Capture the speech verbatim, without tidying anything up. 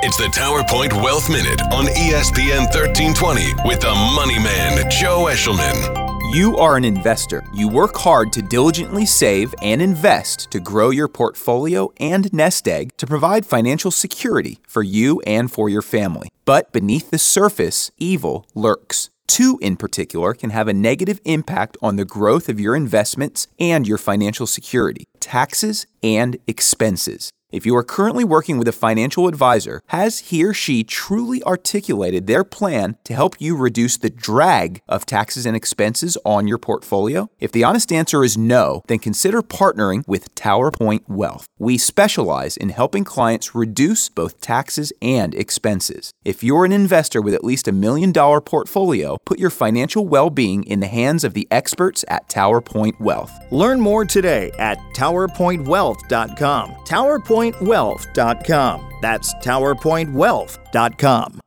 It's the Tower Point Wealth Minute on E S P N thirteen twenty with the money man, Joe Eshelman. You are an investor. You work hard to diligently save and invest to grow your portfolio and nest egg to provide financial security for you and for your family. But beneath the surface, evil lurks. Two in particular can have a negative impact on the growth of your investments and your financial security: taxes and expenses. If you are currently working with a financial advisor, has he or she truly articulated their plan to help you reduce the drag of taxes and expenses on your portfolio? If the honest answer is no, then consider partnering with Tower Point Wealth. We specialize in helping clients reduce both taxes and expenses. If you're an investor with at least a million dollar portfolio, put your financial well-being in the hands of the experts at Tower Point Wealth. Learn more today at tower point wealth dot com. tower point wealth dot com. That's tower point wealth dot com.